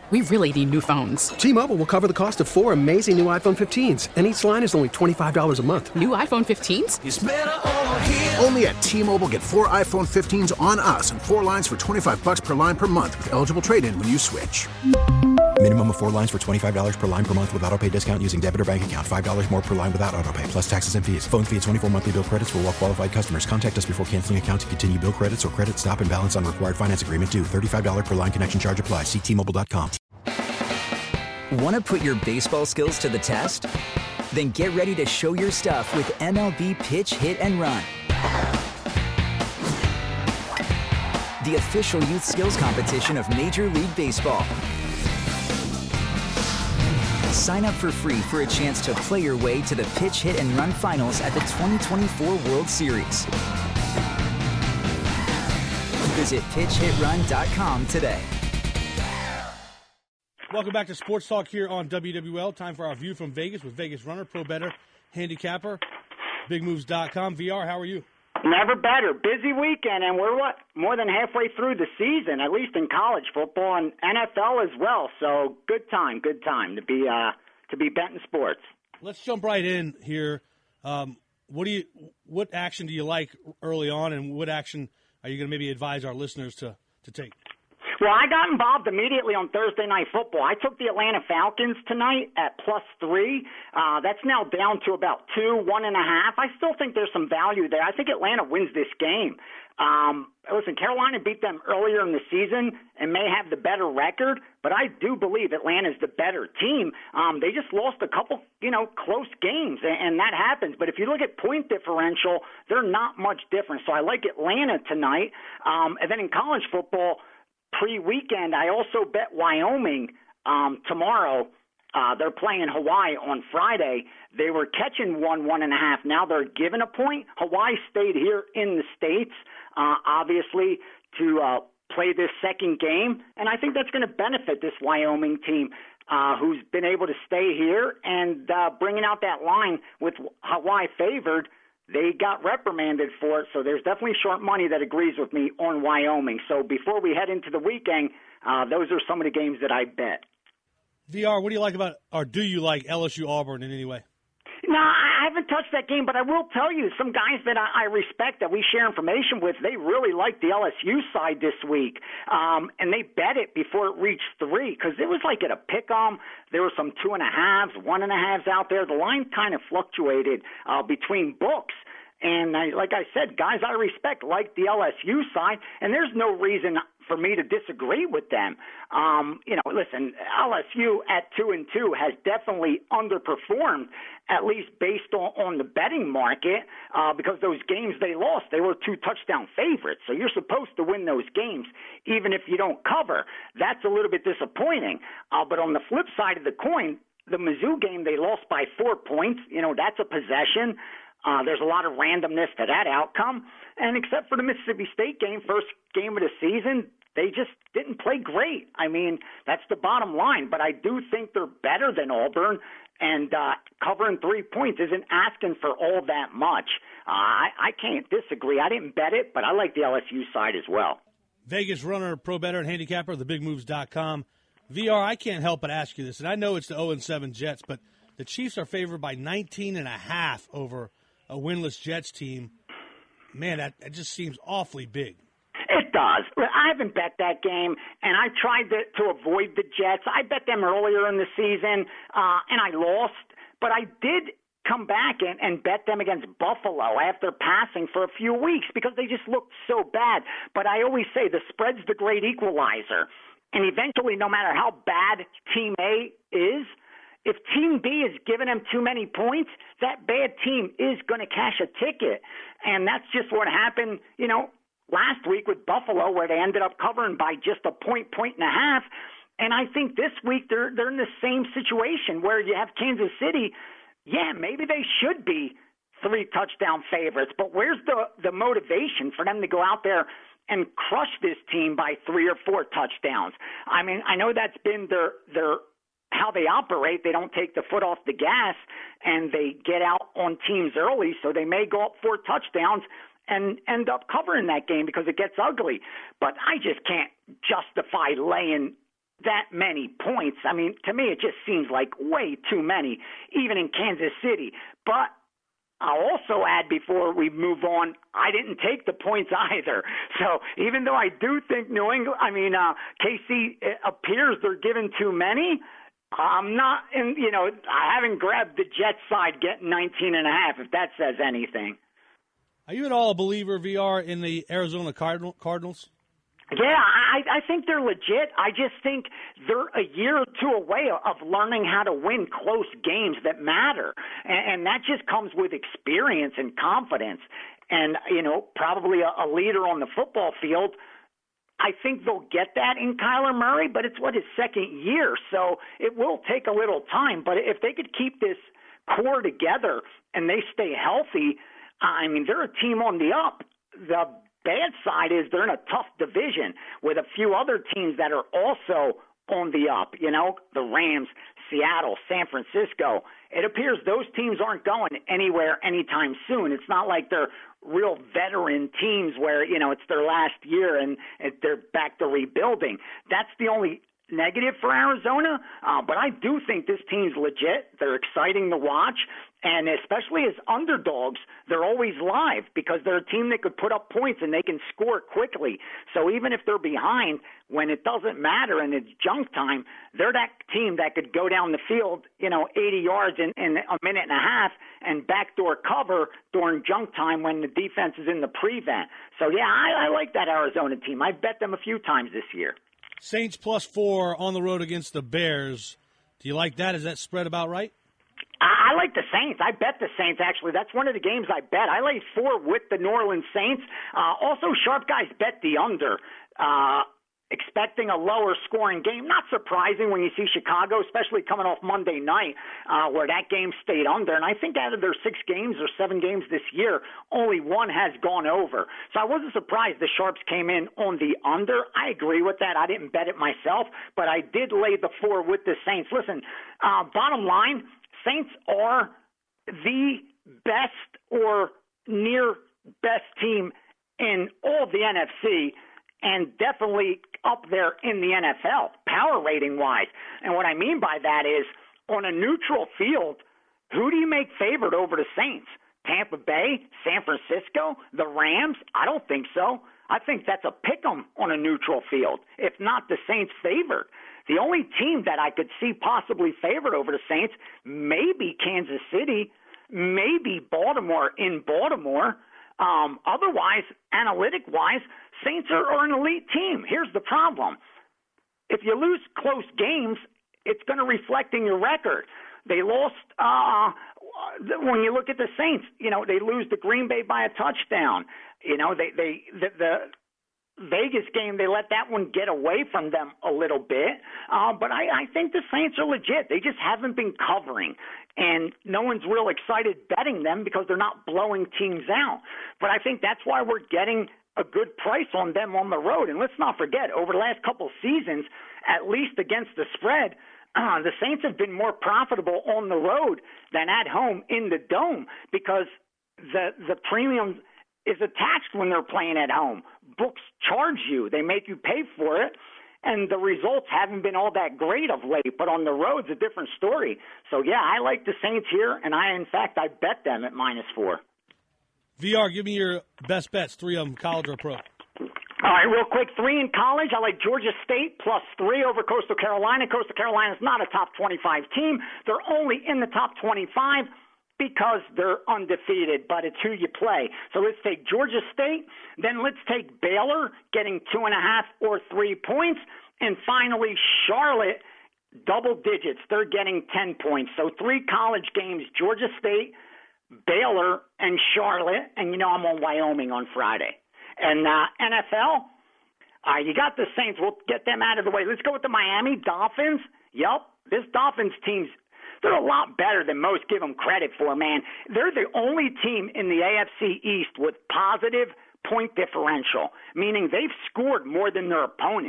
We really need new phones. T-Mobile will cover the cost of 4 amazing new iPhone 15s, and each line is only $25 a month. New iPhone 15s? It's better over here. Only at T-Mobile, get 4 iPhone 15s on us and 4 lines for $25 per line per month with eligible trade-in when you switch. Minimum of 4 lines for $25 per line per month with autopay discount using debit or bank account. $5 more per line without autopay, plus taxes and fees. Phone fee at 24 monthly bill credits for well-qualified customers. Contact us before canceling account to continue bill credits or credit stop and balance on required finance agreement due. $35 per line connection charge applies. See T-Mobile.com. Want to put your baseball skills to the test? Then get ready to show your stuff with MLB Pitch, Hit, and Run. The official youth skills competition of Major League Baseball. Sign up for free for a chance to play your way to the Pitch, Hit, and Run finals at the 2024 World Series. Visit pitchhitrun.com today. Welcome back to Sports Talk here on WWL. Time for our view from Vegas with Vegas Runner, Pro Bettor, Handicapper, BigMoves.com. VR, how are you? Never better. Busy weekend, and we're more than halfway through the season, at least in college football and NFL as well. So good time to be betting sports. Let's jump right in here. What action do you like early on, and what action are you going to maybe advise our listeners to take? Well, I got involved immediately on Thursday Night Football. I took the Atlanta Falcons tonight at +3. That's now down to about 2, 1.5. I still think there's some value there. I think Atlanta wins this game. Listen, Carolina beat them earlier in the season and may have the better record, but I do believe Atlanta's the better team. They just lost a couple, close games, and that happens. But if you look at point differential, they're not much different. So I like Atlanta tonight. And then in college football, pre-weekend, I also bet Wyoming tomorrow. They're playing Hawaii on Friday. They were catching 1.5. Now they're given a point. Hawaii stayed here in the States, obviously, to play this second game. And I think that's going to benefit this Wyoming team who's been able to stay here and bringing out that line with Hawaii favored. They got reprimanded for it, so there's definitely short money that agrees with me on Wyoming. So before we head into the weekend, those are some of the games that I bet. VR, what do you like about, or do you like LSU Auburn in any way? No, I haven't touched that game, but I will tell you, some guys that I respect that we share information with, they really like the LSU side this week. And they bet it before it reached 3 because it was like at a pick-em. There were some 2.5s, 1.5s out there. The line kind of fluctuated between books. And like I said, guys I respect like the LSU side, and there's no reason for me to disagree with them. Listen, LSU at 2-2 has definitely underperformed, at least based on the betting market, because those games they lost, they were 2-touchdown favorites. So you're supposed to win those games, even if you don't cover. That's a little bit disappointing. But on the flip side of the coin, the Mizzou game, they lost by 4 points. That's a possession. There's a lot of randomness to that outcome. And except for the Mississippi State game, first game of the season, they just didn't play great. I mean, that's the bottom line. But I do think they're better than Auburn, and covering 3 points isn't asking for all that much. I can't disagree. I didn't bet it, but I like the LSU side as well. Vegas Runner, Pro Bettor, and Handicapper, thebigmoves.com. VR, I can't help but ask you this, and I know it's the 0-7 Jets, but the Chiefs are favored by 19.5 over a winless Jets team. Man, that just seems awfully big. It does. I haven't bet that game, and I tried to avoid the Jets. I bet them earlier in the season, and I lost. But I did come back and bet them against Buffalo after passing for a few weeks because they just looked so bad. But I always say the spread's the great equalizer. And eventually, no matter how bad Team A is, if Team B is giving them too many points, that bad team is going to cash a ticket. And that's just what happened, last week with Buffalo, where they ended up covering by just a point and a half. And I think this week they're in the same situation where you have Kansas City. Yeah, maybe they should be 3 touchdown favorites, but where's the motivation for them to go out there and crush this team by 3 or 4 touchdowns? I mean, I know that's been their how they operate. They don't take the foot off the gas, and they get out on teams early, so they may go up 4 touchdowns and end up covering that game because it gets ugly. But I just can't justify laying that many points. I mean, to me, it just seems like way too many, even in Kansas City. But I'll also add before we move on, I didn't take the points either. So even though I do think KC, it appears they're giving too many, I'm not, I haven't grabbed the Jets side getting 19.5, if that says anything. Are you at all a believer, VR, in the Arizona Cardinals? Yeah, I think they're legit. I just think they're a year or two away of learning how to win close games that matter. And that just comes with experience and confidence. And, probably a leader on the football field. I think they'll get that in Kyler Murray, but it's his second year. So it will take a little time. But if they could keep this core together and they stay healthy, I mean, they're a team on the up. The bad side is they're in a tough division with a few other teams that are also on the up, the Rams, Seattle, San Francisco. It appears those teams aren't going anywhere anytime soon. It's not like they're real veteran teams where, it's their last year and they're back to rebuilding. That's the only negative for Arizona, but I do think this team's legit. They're exciting to watch, and especially as underdogs, they're always live because they're a team that could put up points and they can score quickly. So even if they're behind, when it doesn't matter and it's junk time, they're that team that could go down the field, 80 yards in a minute and a half and backdoor cover during junk time when the defense is in the prevent. So, yeah, I like that Arizona team. I've bet them a few times this year. Saints +4 on the road against the Bears. Do you like that? Is that spread about right? I like the Saints. I bet the Saints, actually. That's one of the games I bet. I laid 4 with the New Orleans Saints. Also, sharp guys bet the under. Expecting a lower scoring game. Not surprising when you see Chicago, especially coming off Monday night, where that game stayed under. And I think out of their 6 games or 7 games this year, only 1 has gone over. So I wasn't surprised the Sharps came in on the under. I agree with that. I didn't bet it myself, but I did lay the 4 with the Saints. Listen, bottom line, Saints are the best or near best team in all of the NFC, and definitely up there in the NFL, power rating-wise. And what I mean by that is, on a neutral field, who do you make favored over the Saints? Tampa Bay, San Francisco, the Rams? I don't think so. I think that's a pick-em on a neutral field, if not the Saints favored. The only team that I could see possibly favored over the Saints, maybe Kansas City, maybe Baltimore in Baltimore. Otherwise, analytic-wise, Saints are an elite team. Here's the problem. If you lose close games, it's going to reflect in your record. They lost when you look at the Saints, they lose to Green Bay by a touchdown. The Vegas game, they let that one get away from them a little bit. But I think the Saints are legit. They just haven't been covering. And no one's real excited betting them because they're not blowing teams out. But I think that's why we're getting a good price on them on the road. And let's not forget, over the last couple of seasons, at least against the spread, the Saints have been more profitable on the road than at home in the Dome because the premium is attached when they're playing at home. Books charge you. They make you pay for it. And the results haven't been all that great of late, but on the road's a different story. So, yeah, I like the Saints here, and I bet them at -4. VR, give me your best bets, 3 of them, college or pro. All right, real quick, 3 in college. I like Georgia State +3 over Coastal Carolina. Coastal Carolina's not a top 25 team. They're only in the top 25 because they're undefeated, but it's who you play. So let's take Georgia State. Then let's take Baylor getting 2.5 or 3 points. And finally, Charlotte, double digits. They're getting 10 points. So 3 college games, Georgia State, Baylor, and Charlotte. And I'm on Wyoming on Friday. And NFL, you got the Saints. We'll get them out of the way. Let's go with the Miami Dolphins. Yep, this Dolphins team's they're a lot better than most give them credit for, man. They're the only team in the AFC East with positive point differential, meaning they've scored more than their opponents.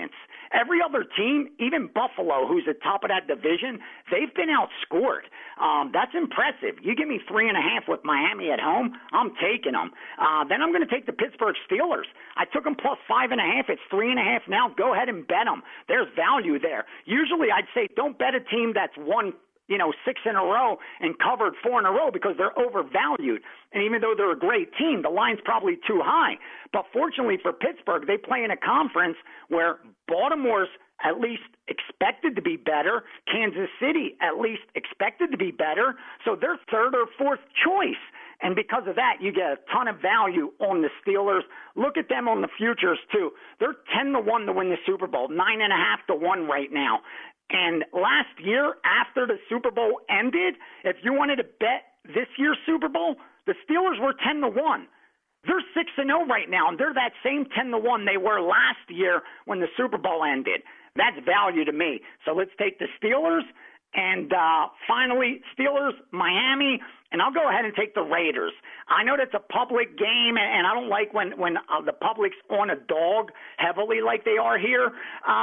Every other team, even Buffalo, who's at top of that division, they've been outscored. That's impressive. You give me 3.5 with Miami at home, I'm taking them. Then I'm going to take the Pittsburgh Steelers. I took them plus 5.5. It's 3.5 now. Go ahead and bet them. There's value there. Usually I'd say don't bet a team that's won 6 in a row and covered 4 in a row because they're overvalued. And even though they're a great team, the line's probably too high. But fortunately for Pittsburgh, they play in a conference where Baltimore's at least expected to be better. Kansas City at least expected to be better. So they're third or fourth choice. And because of that, you get a ton of value on the Steelers. Look at them on the futures, too. They're 10-1 to win the Super Bowl, 9.5-1 right now. And last year, after the Super Bowl ended, if you wanted to bet this year's Super Bowl, the Steelers were 10-1. They're 6-0 right now, and they're that same 10-1 they were last year when the Super Bowl ended. That's value to me. So let's take the Steelers, and finally, Steelers, Miami, and I'll go ahead and take the Raiders. I know that's a public game, and I don't like when the public's on a dog heavily like they are here.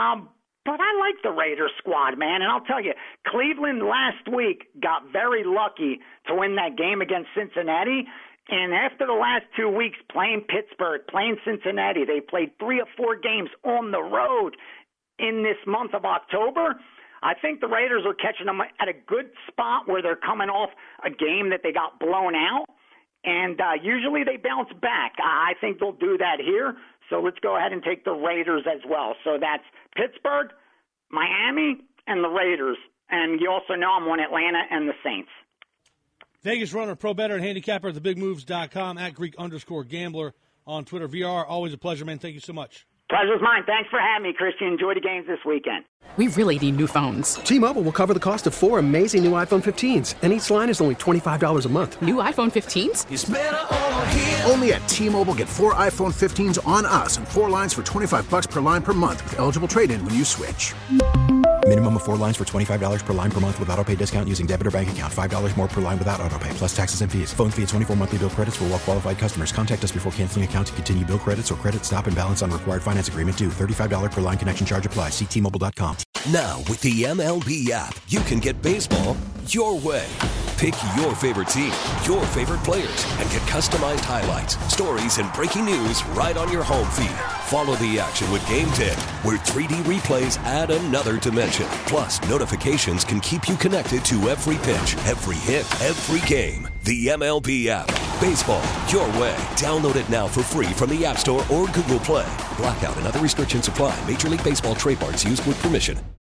But I like the Raiders squad, man, and I'll tell you, Cleveland last week got very lucky to win that game against Cincinnati, and after the last 2 weeks playing Pittsburgh, playing Cincinnati, they played 3 or 4 games on the road in this month of October. I think the Raiders are catching them at a good spot where they're coming off a game that they got blown out, and usually they bounce back. I think they'll do that here. So let's go ahead and take the Raiders as well. So that's Pittsburgh, Miami, and the Raiders. And you also know I'm on Atlanta and the Saints. Vegas runner, pro bettor, and handicapper at thebigmoves.com, at Greek_gambler on Twitter. VR, always a pleasure, man. Thank you so much. Pleasure's mine. Thanks for having me, Christian. Enjoy the games this weekend. We really need new phones. T-Mobile will cover the cost of 4 amazing new iPhone 15s, and each line is only $25 a month. New iPhone 15s? It's better over here. Only at T-Mobile, get 4 iPhone 15s on us and 4 lines for $25 per line per month with eligible trade-in when you switch. Minimum of 4 lines for $25 per line per month with autopay discount using debit or bank account. $5 more per line without autopay, plus taxes and fees. Phone fee at 24 monthly bill credits for well-qualified customers. Contact us before canceling account to continue bill credits or credit stop and balance on required finance agreement due. $35 per line connection charge applies. See T-Mobile.com. Now, with the MLB app, you can get baseball your way. Pick your favorite team, your favorite players, and get customized highlights, stories, and breaking news right on your home feed. Follow the action with Game Day, where 3D replays add another dimension. Plus, notifications can keep you connected to every pitch, every hit, every game. The MLB app. Baseball your way. Download it now for free from the App Store or Google Play. Blackout and other restrictions apply. Major League Baseball trademarks used with permission.